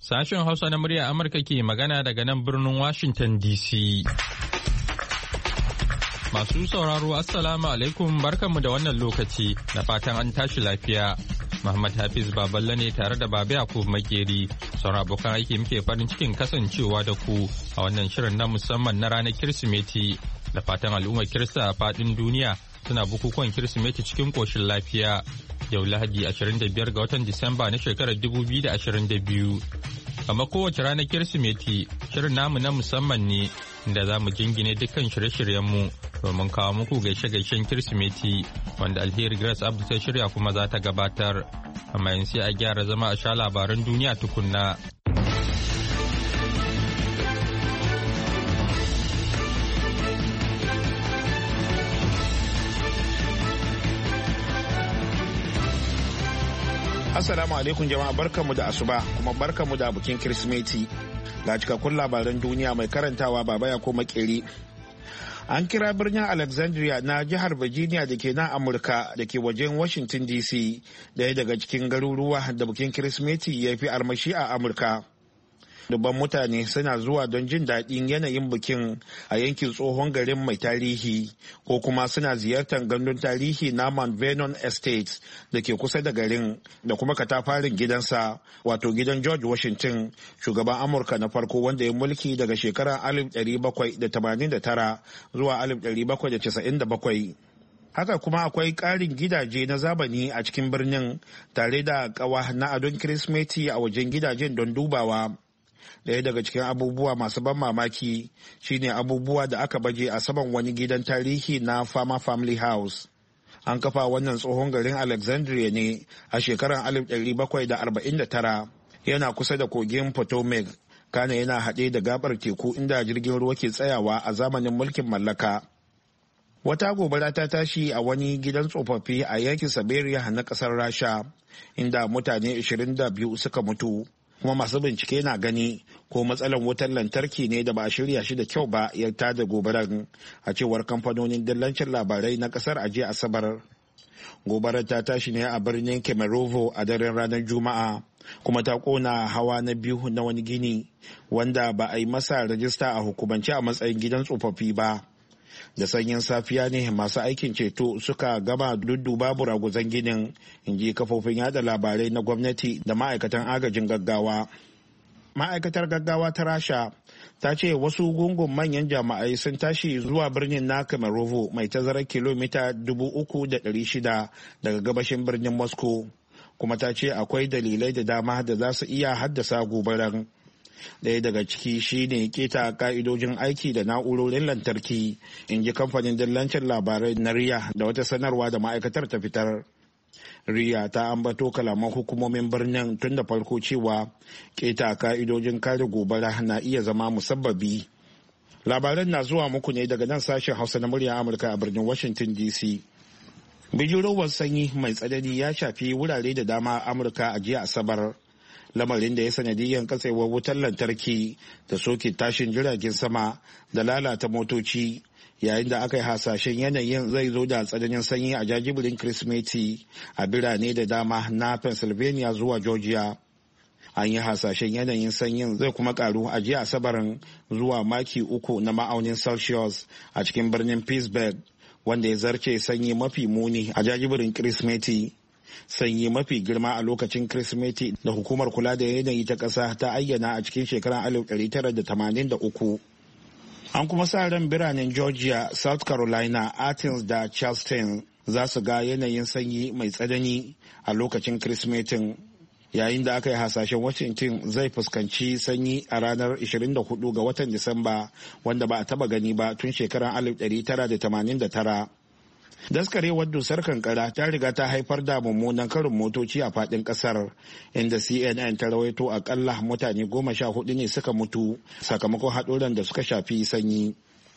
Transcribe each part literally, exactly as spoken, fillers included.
Sashen Hausa na murya Amurka ke magana daga nan birnin Washington D C. Masu sauraro Assalamu alaikum barkanmu da wannan lokaci na fatan an tashi lafiya. Muhammad Hafiz Baballe ne tare da Baba Yakub Makeri. Sauran abokan aiki muke farin cikin kasancewa da ku a wannan shirin na musamman na ranar Kirsimeti. Da fatan al'ummar Kirista a faɗin duniya suna bukukuwan Kirsimeti cikin ƙoshin lafiya. Yau Lahadi ashirin da biyar ga watan Disamba na shekarar dubu biyu da ashirin da biyu. Kamar kowace ranar Kirsimeti, shirin namu na musamman ne inda za mu jingine dukkan shirye-shiryenmu domin kawo muku gaishe-gaishen Kirsimeti wanda Alheri Grace Abdu ta shirya kuma za ta gabatar. Amma yin sai a gyara zama a sha labaran duniya tukunna. Assalamu alaikum jama'a, barkanmu da asuba kuma barkanmu da bikin Kirsimeti. Ga cikakkun labaran duniya mai karantawa Baba Yakub Makeri. An kira birnin Alexandria na jihar Virginia da ke nan Amurka da ke wajen Washington D C daya daga cikin garuruwa da bikin Kirsimeti ya fi armashi a Amurka. Dubban mutane suna zuwa don jin daɗin yanayin bikin a yankin tsohon garin mai tarihi ko kuma suna ziyartar gandun tarihi na Mount Vernon Estate da ke kusa da garin da kuma katafarin gidansa wato gidan George Washington, shugaban Amurka na farko wanda ya mulki daga shekarar alif ɗari bakwai da tamanin da tara zuwa alif ɗari bakwai da casa'in da bakwai. Haka kuma akwai ƙarin gidaje na zamani a cikin birnin tare da ƙawa na adon Kirsimeti a wajen gidajen don dubawa. Daya daga cikin abubuwa masu ban mamaki shine abubuwa da aka baje a saman wani gidan tarihi na Farmer Family House. An kafa wannan tsohon garin Alexandria ne a shekarar alif ɗari bakwai da arba'in da tara, yana kusa da kogin Potomac, kana yana haɗe da gabar teku inda jirgin ruwa ke tsayawa a zamanin mulkin mallaka. Wata gobara ta tashi a wani gidan tsofaffi a yankin Siberia na ƙasar Rasha, inda mutane ashirin da biyu suka mutu. Kuma masu bincike na gani ko matsalar wutar lantarki ne da ba a shirya shi da kyau ba ya tada gobarar, a cewar kamfanonin dillancin labarai na kasar a jiya Asabar. Gobarar ta tashi ne a birnin Kemerovo a daren ranar Juma'a kuma ta kona hawa na biyu na wani gini wanda ba a yi masa rajista a hukumance a matsayin gidan tsofaffi ba. Da sanyin safiya ne masu aikin ceto suka gama dudduba buraguzan ginin, in ji kafofin yada labarai na gwamnati da ma'aikatan agajin gaggawa. Ma'aikatar gaggawa ta Rasha ta ce wasu gungun manyan jama'ai sun tashi zuwa birnin na Kemerovo mai tazarar kilomita dubu uku da ɗari shida daga gabashin birnin Moscow, kuma ta ce akwai dalilai da dama da za su iya haddasa gobarar. Ɗaya daga ciki shine keta ka'idojin aiki da na'urorin lantarki, in ji kamfanin dillancin labarai na riya da wata sanarwa da ma'aikatar ta fitar. Riya ta ambato kalaman hukumomin birnin tun da farko cewa keta ka'idojin kare gobara na iya zama musabbabi. Labaran na zuwa muku ne daga nan sashen Hausa na murya Amurka a birnin Washington D C. Bijirowar sanyi mai tsanani ya shafi wurare da dama a Amurka a jiya Asabar. Lamarin da ya sanadiyyar katsewar wutar lantarki da soke tashin jiragen sama da lalata motoci, yayin da aka yi hasashen yanayin zai zo da tsananin sanyi a jajibirin Kirsimeti a birane da dama na Pennsylvania zuwa Georgia. An yi hasashen yanayin sanyin zai kuma karu a jiya Asabarin zuwa maki uku na ma'aunin Celsius a cikin birnin Pittsburgh, wanda ya zarce sanyi mafi muni a jajibirin Kirsimeti. Sanyi mafi girma a lokacin Kirsimeti da hukumar kula da yanayi ta ƙasa ta ayyana a cikin shekarar alif ɗari tara da tamanin da uku. An kuma sa ran biranen Georgia, South Carolina, Athens da Charleston za su ga yanayin sanyi mai tsanani a lokacin Kirsimetin, yayin da aka yi hasashen Washington zai fuskanci sanyi a ranar ashirin da hudu ga watan Disamba, wanda ba a taba gani ba tun shekarar alif ɗari tara da tamanin da tara. Daskarewar dusar kankara ta riga ta haifar da mummunan karin motoci a fadin kasar, inda C N N ta rawaito akalla mutane goma sha hudu ne suka mutu sakamakon haɗuran da suka shafi sanyi.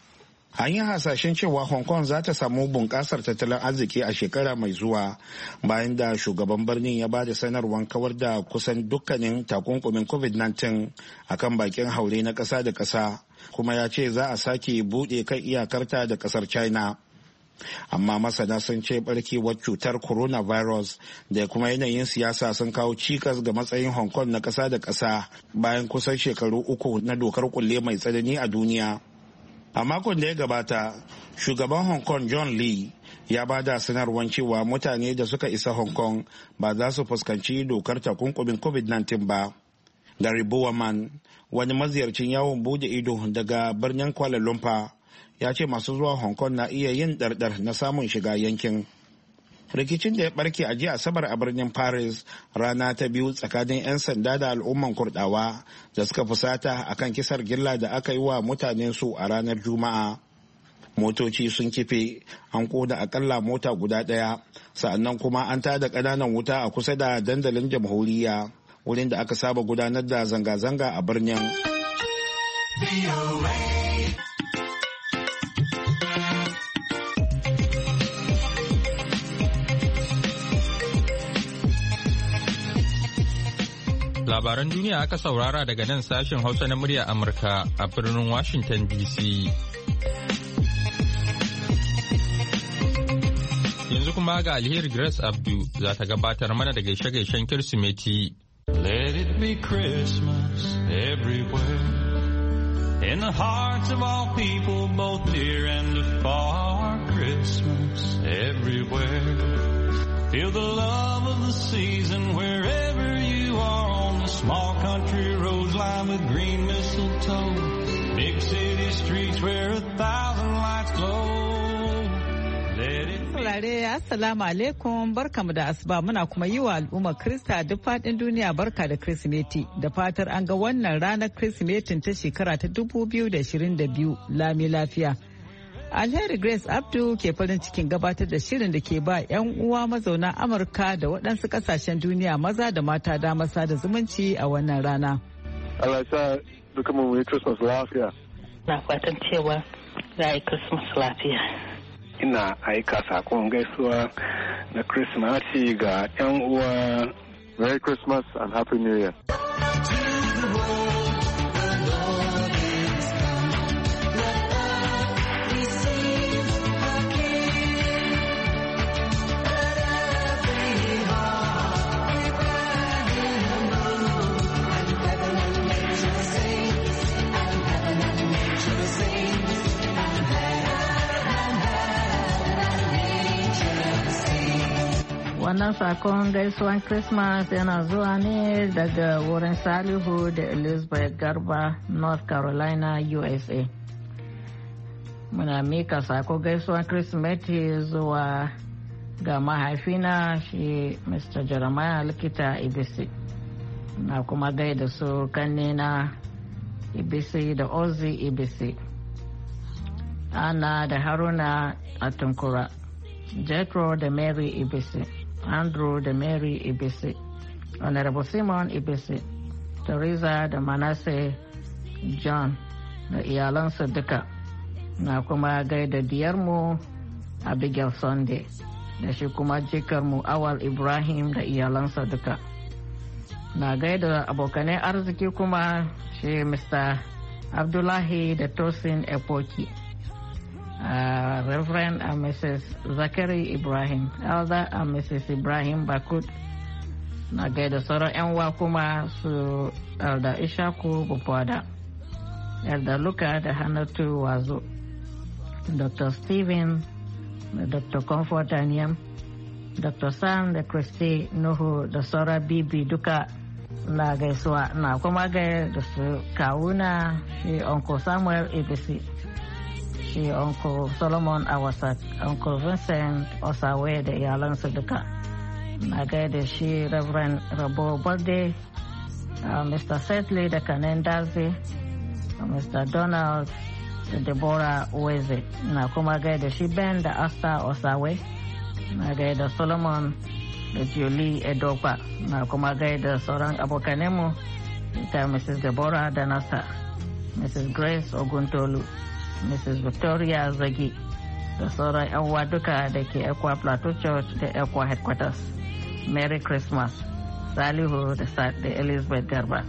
An yi hasashen cewa Hong Kong za ta samu bunƙasar tattalin arziki a shekara mai zuwa bayan da shugaban birnin ya ba da sanarwar kawar da kusan dukkanin takunkumin covid nineteen akan bakin haure na ƙasa da ƙasa, kuma ya ce za a sake buɗe kan iyakarta da ƙasar China. amma masana sun ce barkewar cutar coronavirus da kuma yanayin siyasa sun kawo cikas ga matsayin Hong Kong na ƙasa da ƙasa bayan kusan shekaru uku na dokar kulle mai tsanani a duniya. A makon da ya gabata, shugaban Hong Kong John Lee ya ba da sanarwar cewa mutane da suka isa Hong Kong ba za su fuskanci dokar takunkumin covid nineteen ba. Gary Bowerman, wani maziyarcin yawon bude ido daga birnin Kuala Lumpur, ya ce masu zuwa Hong Kong na iya yin ɗarɗar na samun shiga yankin. Rikicin da ya barke a jiya Asabar a birnin Paris rana ta biyu tsakanin 'yan sanda da al'umman Kurdawa da suka fusata akan kisar gilla da aka yi wa mutanen su a ranar Juma'a. Motoci sun kife, an koda akalla mota guda ɗaya, sa'annan kuma an tada ƙananan wuta a kusa da dandalin jamhuriya, wurin da aka saba gudanar da zanga-zanga a birnin. Labaran duniya aka saurara daga nan sashen Hausa na murya Amurka a birnin Washington D C. Yanzu kuma ga Alheri Grace Abdu za ta gabatar mana da gaishe-gaishen Kirsimeti. Let it be Christmas everywhere, in the hearts of all people, both near and far. Christmas everywhere. Feel the love of the season wherever you are, on the small country roads lined with green mistletoe, big city streets where a thousand lights glow. Let it be. Assalamu alaikum, barkamu da asuba, muna kuma yi wa al'ummar Krista duk faɗin duniya barka da Kirsimeti, da fatar an ga wannan ranar Kirsimetin ta shekara ta dubu biyu da ashirin da biyu lami lafiya. Alheri Grace Abdu ke farin cikin gabatar da shirin da ke ba 'yan uwa mazauna Amurka da waɗansu ƙasashen duniya maza da mata damar sada zumunci a wannan rana. Allah sa duka mu yi Christmas lafiya. Na fatan cewa za a yi Christmas lafiya. Ina aika sakon gaisuwa na Christmas ga 'yan uwa. Merry Christmas and Happy New Year. Wannan sakon gaisuwan Christmas yana zuwa ne daga wurin Salihu da Elizabeth Garba, North Carolina, U S A. Muna mika sako gaisuwan Christmas zuwa ga mahaifina shi Mister Jeremiah Likita Ibisi. Na kuma gaida su kannena Ibisi da Ozzy Ibisi. Ana da Haruna a Tunkura. Jethro da Mary Ibisi. Andrew da Mary Ibisi, Honorable Simon Ibisi, Teresa da Manasseh John da iyalansa duka. Na kuma gaida diyarmu Abigail Sunday da shi kuma jikarmu Awal Ibrahim da iyalansa duka. Na gaida abokanai arziki kuma shi Mister Abdullahi da Tosin Epoki. Uh, Reverend and Missus Zachary Ibrahim, Elder and Missus Ibrahim Bakut. Na gaida sauran 'yan uwa kuma su Elder Ishaku Bukwada, Elder Luka da Hannatu Wazo, Doctor Stephen da Doctor Comfort Anyam, Doctor Sam da Christy Nuhu da sauran Bibi duka na gaisuwa. Na kuma gaida su kawuna shi Uncle Samuel Ibisi, shi Uncle Solomon Awasak, Uncle Vincent Osawe da iyalansa duka. Na gaida shi Reverend Rabo Balde, uh, Mister Setley da Kanen Dazi, uh, Mister Donald da Deborah Uweze. Na kuma gaida shi Ben da Asta Osawe. Na gaida Solomon da Julie Edopa. Na kuma gaida sauran abokanemu ita Missus Deborah da Nasa, Missus Grace Oguntolu, Missus Victoria Zagi da sauran 'yan uwa duka da ke Ekwa Plateau Church da Ekwa Headquarters. Merry Christmas. Salihu da Elizabeth Garba.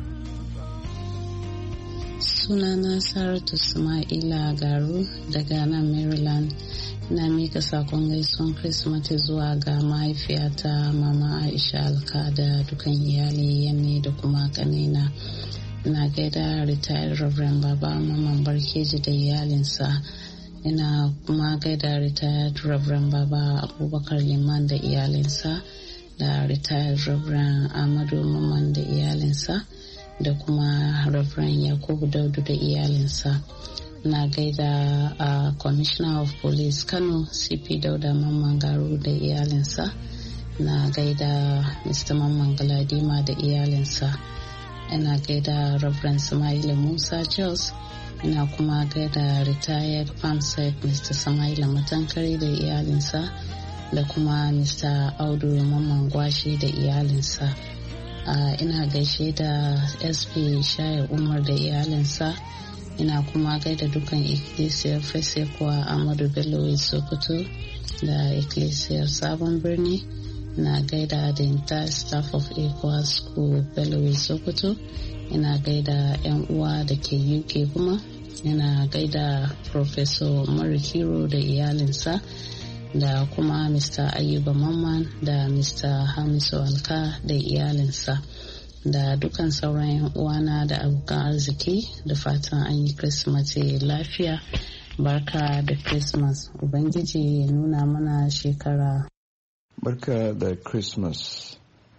Sunana Saratu Sama'ila Garu daga nan Maryland. Na mika sakon gaisuwan Kirsimeti zuwa ga mahaifiyata Mama Aisha Alka da dukan iyali yanne da kuma kanina. Na gaida retired Reverend Baba Maman Barkeji da iyalinsa. Ina kuma gaida retired Reverend Baba Abubakar Liman da iyalinsa, da retired Reverend Ahmadu Maman da iyalinsa, da kuma Reverend Yakubu Daudu da iyalinsa. Na gaida a uh, Commissioner of Police Kano C P Dauda Mamman Garu da iyalinsa. Na gaida Mister Mamman Galadima da iyalinsa. Ina gaida Reverend Samaila Musa Jos. Ina kuma gaida retired Farmsec Mister Samaila Matankari da iyalinsa, da kuma Mister Audu Mamman Gwashi da iyalinsa. Uh, ina gaishe da S P Shaya Umar da iyalinsa. Ina kuma gaida dukan Ecclesiar Fesekwa Amadu Bello Sokoto da Ecclesiar Sabon Birni. Ina gaida the entire staff of Equa School Bello Sokoto. Ina gaida 'yan uwa da ke U K kuma. Ina gaida Professor Marikiro da iyalinsa, da kuma Mister Ayuba Mamman da Mister Hamisu Alka da iyalinsa, da dukan sauran 'yan uwana da abokan arziki. Da fatan an yi Kirsimeti lafiya. Barka da Christmas. Ubangiji ya nuna mana shekara. Barka da Christmas.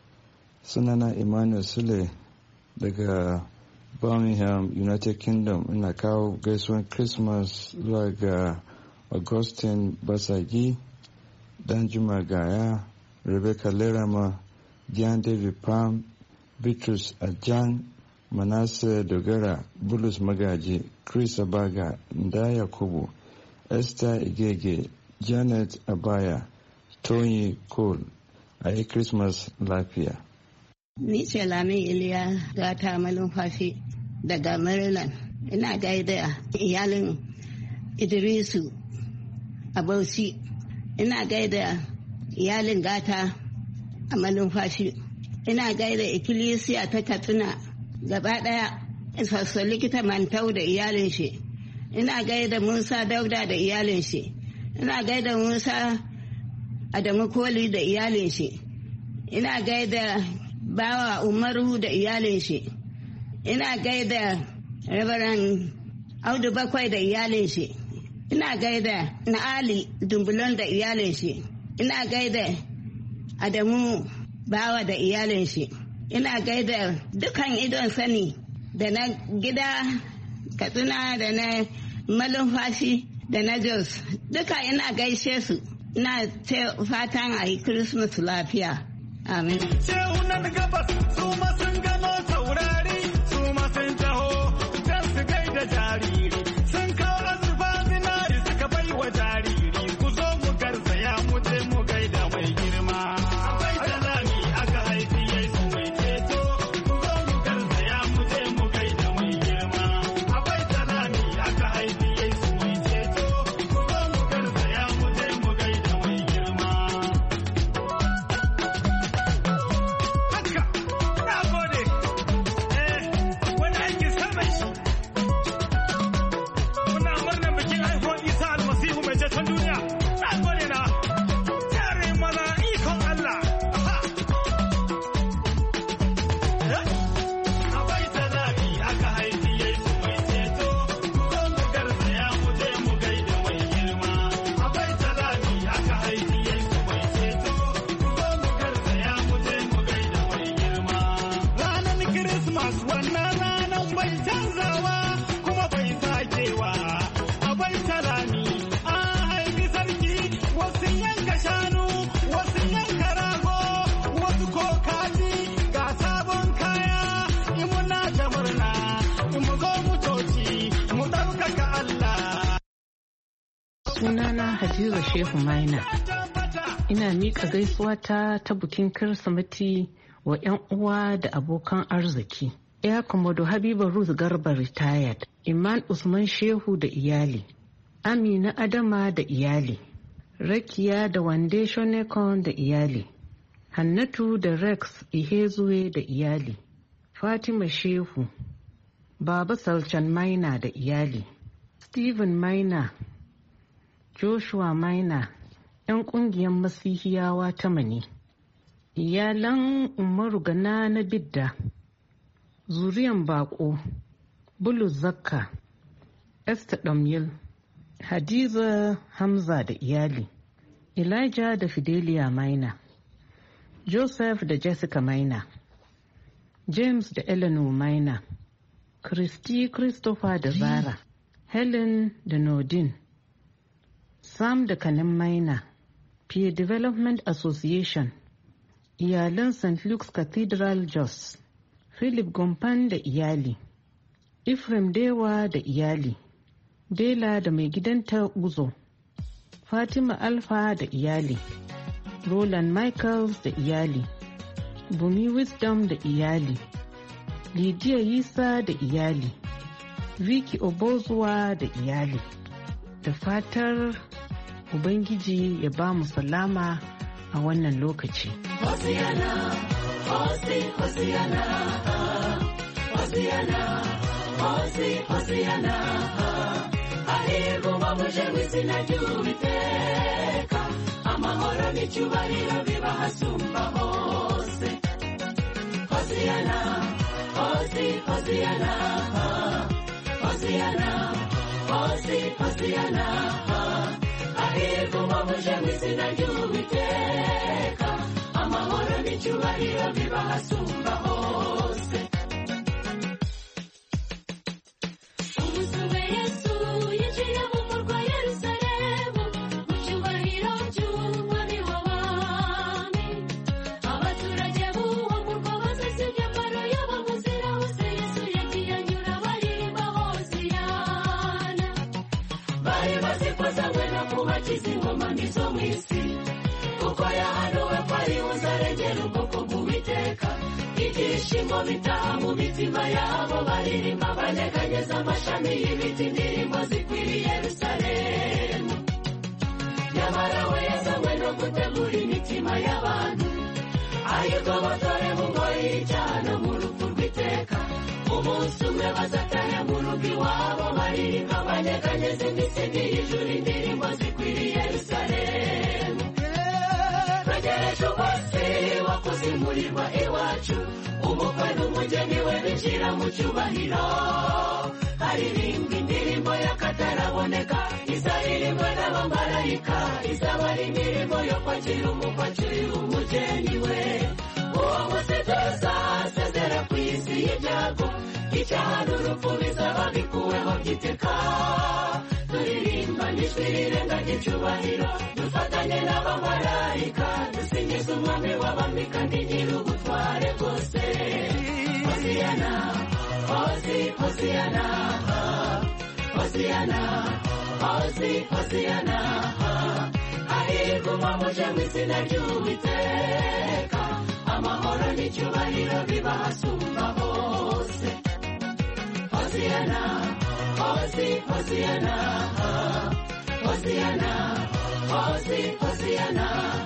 Sunana Emmanuel Sule daga Birmingham, United Kingdom. Ina kawo gaisuwan Christmas zuwa ga Augustine Basagi, Danjuma Gaya, Rebecca Lerama, Diane David Palm, Bitrus Ajan, Manasseh Dogara, Bulus Magaji, Chris Abaga, Nda Yakubu, Esther Igege, Janet Abaya, Tony Cole. A yi Christmas lafiya. Ni ce Lami Iliya Gata Malumfashi daga Maryland. Ina gaida iyalin Idrisu a Bauchi. Ina gaida iyalin Gata a Malumfashi. Ina gaida ikkilisiya ta Katsina gaba daya, sassa likita Mantau da iyalin shi. Ina gaida Musa Dauda da iyalin shi. Ina gaida Musa Adamu Koli da iyalin shi. Ina gaida Bawa Umaru da iyalin shi. Ina gaida Reverend Audu Bakwai da iyalin shi. Ina gaida Na'ali Dumbulon da iyalin shi. Ina gaida Adamu Bawa da iyalin shi. Ina gaida dukan idon sani da na gida Katsina da na Malumfashi da na Jos. Duka ina gaishe su. Ina ce fatan a yi Christmas lafiya. Amin. Shehunan gabas su ma sun gano taurari, su ma sun taho don su gaida jariri. Sun kawo azuba zinari suka bai wa jariri. Ku zo mu garzaya mu je mu gaida mai girma. Akwai salami aka haifi Yesu mai ceto. Ku zo mu garzaya mu je mu gaida mai girma. Akwai salami aka haifi Yesu mai ceto. Ku zo mu garzaya mu je mu gaida mai girma. Sunana Hadiza Shehu Maina. Ina miƙa gaisuwa ta ta bukin Kirsimeti wa 'yan uwa da abokan arziki. Ya Komodo Habiba Ruth Garba retired, Iman Usman Shehu da iyali, Amina Adama da iyali, Rakiya da Wande Shonekon da iyali, Hannatu da Rex Ihezuwe da iyali, Fatima Shehu, Baba Salchan Maina da iyali, Stephen Maina, Joshua Maina, 'yan ƙungiyar Masihiyawa ta Mani, iyalan Umaru Gana na Bidda, zuriyan Bako, Bulus Zakka, Esther Damyil, Hadiza Hamza da iyali, Elijah da Fidelia Maina, Joseph da Jessica Maina, James da Eleanor Maina, Christy Christopher da Zara, Helen da Nordin, Sam da Kanin Maina, Peer Development Association, iyalan Saint Luke's Cathedral Jos, Philip Gompan da iyali, Ephraim Dewa da iyali, Dela da mai gidanta Uzo, Fatima Alfa da iyali, Roland Michaels da iyali, Bumi Wisdom da iyali, Lydia Yisa da iyali, Vicky Obozuwa da iyali. Da fatar Ubangiji ya ba mu salama a wannan lokaci. Hosiana, Hosi, Hosiana, Hosiana, Hosi, Hosiana, hahirwa umwamuje w'izina ry'Uwiteka, amahoro n'icyubahiro biba hasumba hose. Hosiana, Hosi, Hosiana, Hosiana, Hosi, Hosiana, hahirwa umwamuje w'izina ry'Uwiteka, amahoro n'icyubahiro biba hasumba hose. Ingoma nizo mwisi kuko yahanuwe ko ari uzarengera ubwoko bw'Uwiteka, ibyishimo bitaha mu mitima yabo, baririmba banyeganyeza amashami y'ibiti, indirimbo zikwiriye Yerusalemu. Nyamara we yazanywe no gutegura imitima y'abantu, ayigobotore mu ngoyi y'icyaha no mu rupfu rw'iteka. Umunsi umwe bazatahe mu rugo iwabo, baririmba banyeganyeza imisingi y'ijuru, indirimbo zikwiriye Yerusalemu. Twegereje umunsi wo kuzimurirwa iwacu, umukwe n'umugeni we binjira mu cyubahiro. Haririmbwa indirimbo y'akataraboneka, izaririmbwa n'abamarayika, izaba ari indirimbo yo kwakira umukwe akiri umugeni we. Uwo munsi tuzasezera ku isi y'ibyago, icyaha n'urupfu bizaba bikuweho by'iteka. Turirimba n'ijwi rirenga ry'icyubahiro, dufatanye n'abamarayika, dusingiza umwami w'abami kandi nyir'ubutware bwose. Hosiana, Hosi, Hosiana, Hosiana, Hosi, Hosiana, hahirwa umwamuje w'izina ry'Uwiteka, amahoro n'icyubahiro biba hasumba hose. Hosiana, Hosi, Hosiana, Hosiana, Hosi, Hosiana,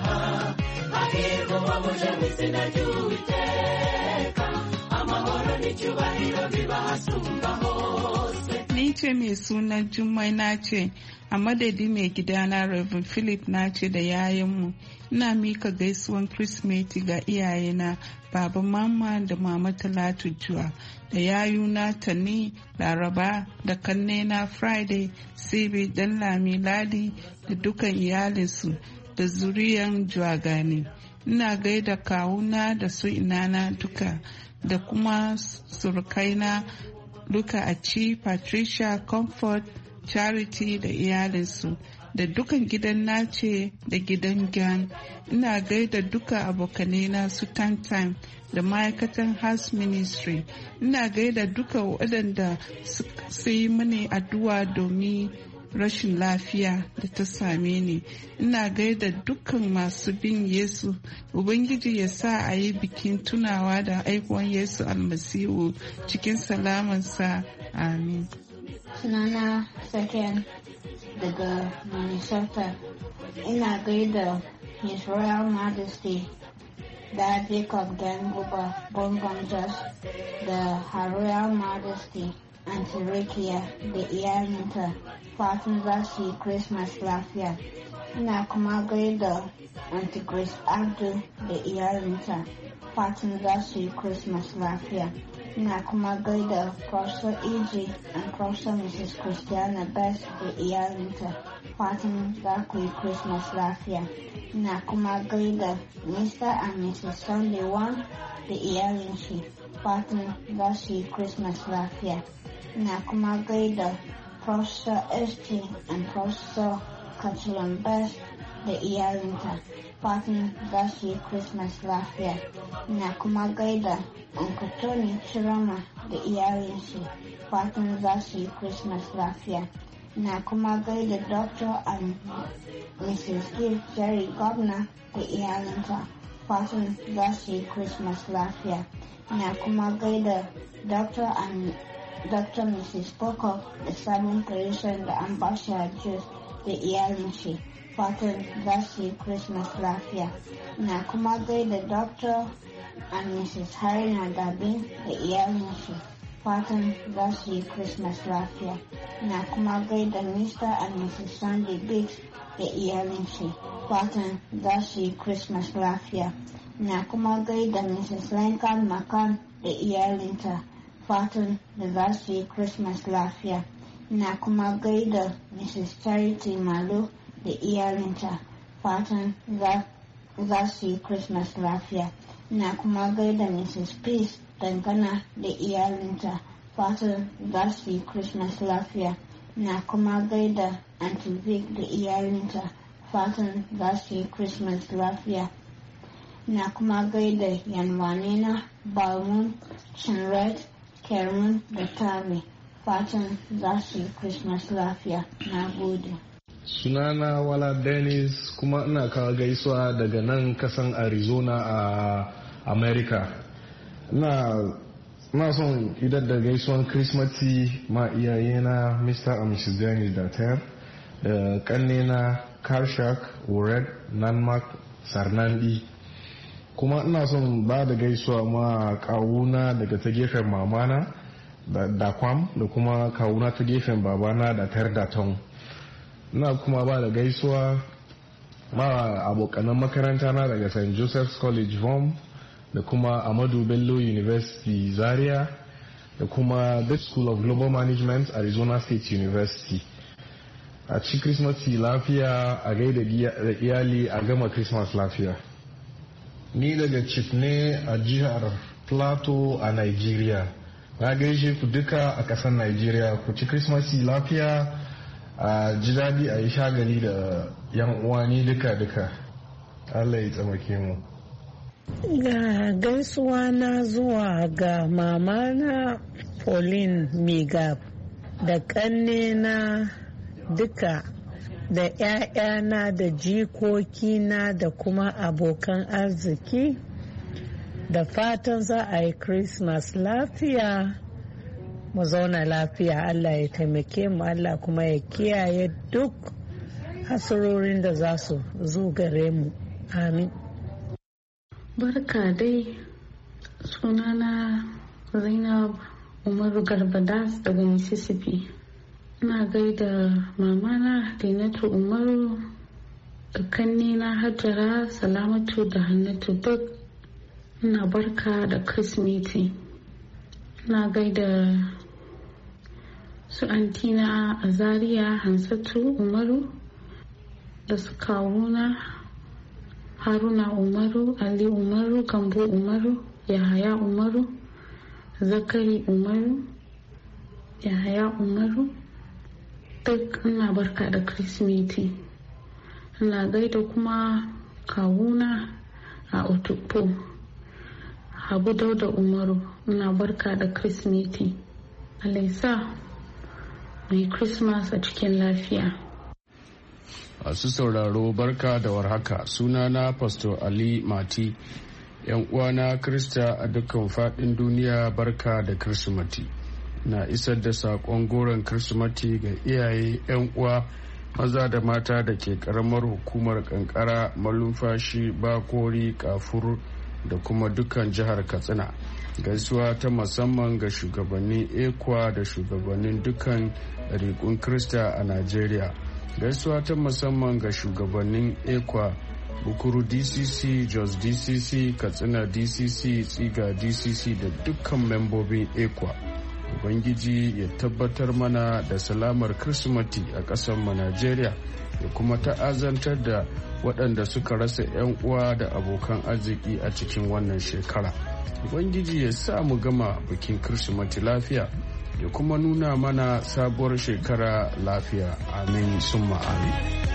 hahirwa umwamuje w'izina ry'Uwiteka, amahoro n'icyubahiro biba hasumba hose. Ni ce mai suna Jummai Nace, a madadi mai gidana Reverend Philip Nace da yayanmu. Ina mika gaisuwan Kirsimeti ga iyayena Baba Mama da Mama Talatu Juwa, da yayuna Tani, Laraba, da kannena Friday, Sibi, Danlami, Ladi, da dukan iyalinsu da zuriyan Juwagani. Ina gaida kawuna da su inana duka, da kuma surukaina duka a ci, Patricia, Comfort, Charity da iyalinsu, da dukan gidan Nace da gidan Gyan. Ina gaida duka abokanena su Time da ma'aikatan House Ministry. Ina gaida duka waɗanda su yi mini addu'a domin rashin lafiya da ta same ni. Ina gaida dukkan masu bin Yesu. Ubangiji ya sa a yi bikin tunawa da aikon Yesu almasihu cikin salamansa. Amin. Sunana Saken daga Minnesota. Ina gaida His Royal Majesty da Jacob Ganguba Bongon Jos da Her Royal Majesty Auntie Rekia da iyalinta fatan za su yi Christmas lafiya. Ina kuma gaida Auntie Grace Abdul da iyalinta, fatan za su yi Christmas lafiya. Ina kuma gaida Professor E J and Professor Missus Christiana Best da iyalinta, fatan za ku yi Christmas lafiya. Ina kuma gaida Mister and Missus Sunday One da iyalin shi, fatan za su yi Christmas lafiya. Ina kuma gaida Professor S T and Professor Kachilan Best da iyalinta, fatan za su yi Christmas lafiya. Ina kuma gaida Uncle Tony Chirama da iyalin shi, fatan za su yi Christmas lafiya. Ina kuma gaida Doctor and Missus Gill Jerry Governor da iyalinta, fatan za su yi Christmas lafiya. Ina kuma gaida Doctor and Doctor Missus Pocock da sabon Parisian da Ambassador Juice da iyalin shi, fatan za su yi Christmas lafiya. Ina kuma gaida Doctor and Missus Harina Dabin da iyalin shi, fatan za su yi Christmas lafiya. Ina kuma gaida Mister and Missus Sandy Biggs da iyalin shi, fatan za su yi Christmas lafiya. Ina kuma gaida Missus Lincoln McCann da iyalinta, fatan da za su yi Christmas lafiya. Ina kuma gaida Missus Charity Malo da iyalinta, fatan za su yi Christmas lafiya. Ina kuma gaida Missus Peace Dangana da iyalinta, fatan za su yi Christmas lafiya. Ina kuma gaida Auntie Vic da iyalinta, fatan za su yi Christmas lafiya. Ina kuma gaida yanwanena Balmun, Chinred, Kermun da Tami, fatan za su yi Christmas lafiya. Na gode. Sunana Wala Dennis, kuma ina kawo gaisuwa daga nan kasan Arizona a America. Ina son idar da gaisuwan Christmati ma iyayena Mister and Missus Dennis da Ter, da kannena Karshak, Ured, Nanmak, Sarnandi. Kuma ina son ba da gaisuwa ma kawuna daga ta gefen mamana da Dakwam, da kuma kawuna ta gefen babana da Ter Daton. Ina kuma ba da gaisuwa ma abokanan makaranta na daga Saint Joseph's College Vom, da kuma Amadu Bello University Zaria, da kuma Dutch School of Global Management Arizona State University. A ci Christmas lafiya, a gaida da iyali, a gama Christmas lafiya. Ni daga Chief ne a jihar Plateau a Nigeria. Na gaishe ku duka a ƙasar Nigeria, ku ci Christmas lafiya, a ji daɗi, a yi shagali da yan uwani duka-duka. Allah ya tsamake mu. Ga gaisuwa na zuwa ga mamana Pauline Migab da ƙannena duka, da 'ya'yana da jikokina da kuma abokan arziki, da fatan za a yi Christmas lafiya, mu zauna lafiya. Allah ya taimake mu, Allah kuma ya kiyaye duk hasarorin da za su zo gare mu. Amin. Barka dai, sunana Zainab Umaru Garbadas daga Mississippi. Ina gaida mamana Dinatu Umaru da kannina Hajara, Salamatu da Hannatu duk. Ina barka da Kirsimeti. Ina gaida su antina a Zaria, Hansatu Umaru, da su kawuna Haruna Umaru, Ali Umaru, Gambo Umaru, Yahaya Umaru, Zakari Umaru, Yahaya Umaru. Duk ina barka da Kirsimeti. Ina gaida kuma kawuna a Otukpo, Habu Dauda Umaru. Ina barka da Kirsimeti. Allah ya sa mu yi Christmas a cikin lafiya. Masu sauraro barka da warhaka, sunana Pastor Ali Mati. Yan uwana Krista a dukkan faɗin duniya, barka da Kirsimati. Na isar da saƙon goron Kirsimati ga iyaye, yan uwa maza da mata da ke ƙaramar hukumar Kankara, Malumfashi, Bakori, Kafur da kuma dukkan jihar Katsina. gaisuwa ta musamman ga shugabannin ekwa da shugabannin dukkan ɗariƙun krista a najeriya. Gaisuwa ta musamman ga shugabannin ekwa bukuru dcc, jos dcc, katsina dcc, tsiga dcc da dukkan membobin ekwa. Ubangiji ya tabbatar mana da salamar Kirsimati a ƙasarmu Najeriya da kuma ta'azantar da waɗanda suka rasa 'yan uwa da abokan arziki a cikin wannan shekara. Ubangiji ya sa mu gama bikin Kirsimati lafiya ya kuma nuna mana sabuwar shekara lafiya. Amin summa amin.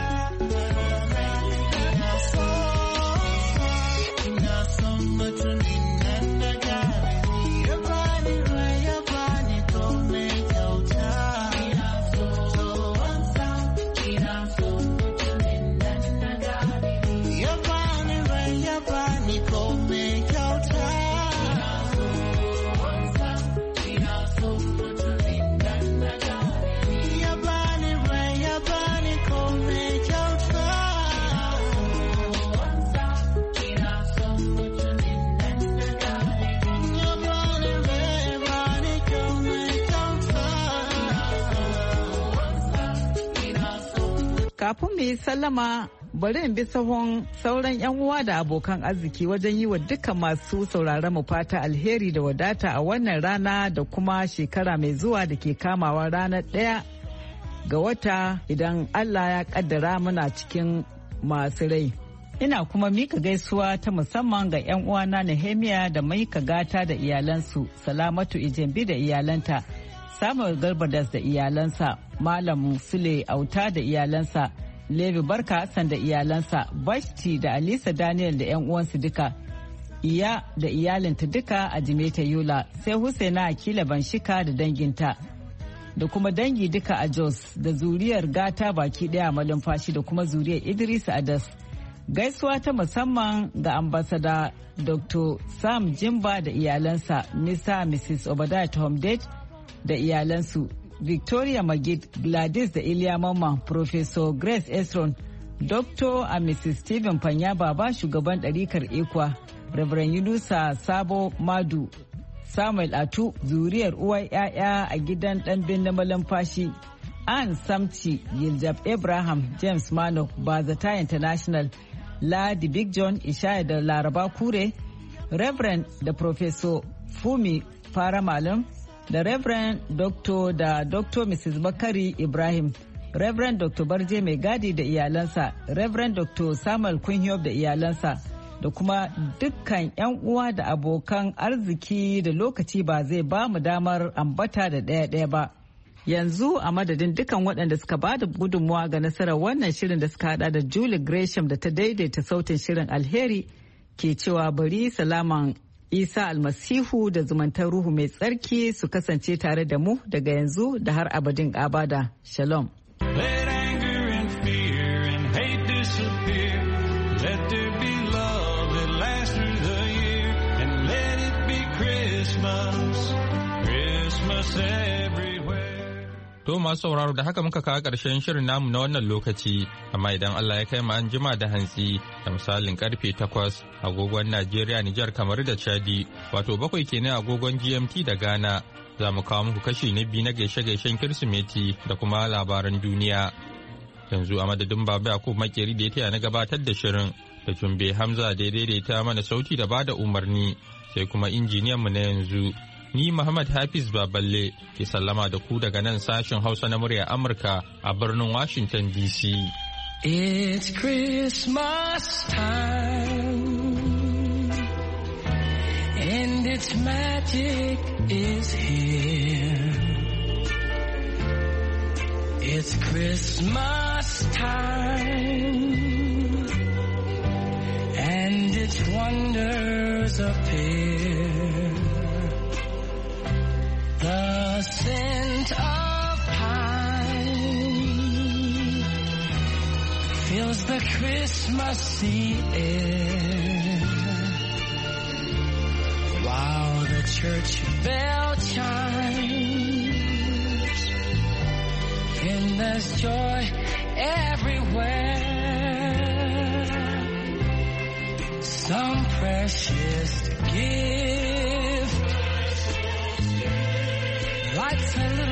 Kafin mu yi sallama bari in bi sahun sauran 'yan uwa da abokan arziki wajen yi wa dukkan masu sauraron mu fata alheri da wadata a wannan rana da kuma shekara mai zuwa da ke kamawa ranar ɗaya ga wata idan Allah ya kaddara muna cikin masu rai. Ina kuma mika gaisuwa ta musamman ga 'yan uwana Nehemiya da Maika Gata da iyalansu, Salamatu Ijembi da iyalanta, Samuel Garbadas da iyalansa, Malam Sule Auta da iyalansa, Levi Barka Hassan da iyalansa, Bashti da Alisa Daniel da 'yan uwansu duka, Iya da iyalinta duka a Jimeta Yola, sai Husaina Akila Banshika da danginta, da kuma dangi duka a Jos da zuriyar Gata baki daya malumfashi da kuma zuriyar Idris Adas. Gaisuwa ta musamman ga ambasada Doctor Sam Jimba da iyalansa, Mister Missus Obadiah Tomdate da iyalansu, Victoria Magid, Gladys da Iliya Mamman, Professor Grace Esron, Doctor and Missus Stephen Panya Baba shugaban ɗarikar Ekwa, Reverend Yunusa Sabo Madu, Samuel Atu, zuriyar uwar 'ya'ya a gidan ɗanbin na malamfashi, Ann Samci, Yiljab Abraham, James Mano, Bazata International, Ladi Big John, Ishaya da Laraba Kure, Reverend da Professor Fumi Fara Malam, da Reverend Doctor da Doctor Missus Bakari Ibrahim, Reverend Doctor Barje Mai Gadi da iyalansa, Reverend Doctor Samuel Kunhiyob da iyalansa, da kuma dukkan 'yan uwa da abokan arziki da lokaci ba zai ba mu damar ambata da ɗaya-ɗaya ba. Yanzu a madadin dukkan waɗanda suka ba da gudunmuwa ga nasarar wannan shirin da suka hada da Julie Gresham da ta daidaita sautin shirin, alheri ke cewa bari salaman Isa almasihu da zumuntar ruhu mai tsarki su kasance tare da mu daga yanzu da har abadin abada. Shalom. Let anger and fear and hate disappear. Let there be love that lasts through the year. And let it be Christmas, Christmas everywhere. To masu sauraro da haka muka kawo ƙarshen shirin namu na wannan lokaci, amma idan Allah ya kai mu an jima da hantsi da misalin karfe takwas agogon Najeriya, Nijar, kamar da Chadi, wato bakwai kenan agogon G M T da Ghana, za mu kawo muku kashi na biyu na gaishe-gaishen Kirsimeti da kuma labaran duniya. Yanzu a madadin Baba Yakub Makeri da ya taya na gabatar da shirin, da Jumbe Hamza da ya daidaita mana sauti da bada umarni, sai kuma injiniyanmu na yanzu. Ni Muhammad Hafiz Baballe ke sallama da ku daga nan sashen Hausa na murya Amurka a birnin Washington D C. It's Christmas time and its magic is here. It's Christmas time and its wonders appear. The scent of pine fills the Christmassy air, while the church bell chimes, and there's joy everywhere. Some precious gift It's a little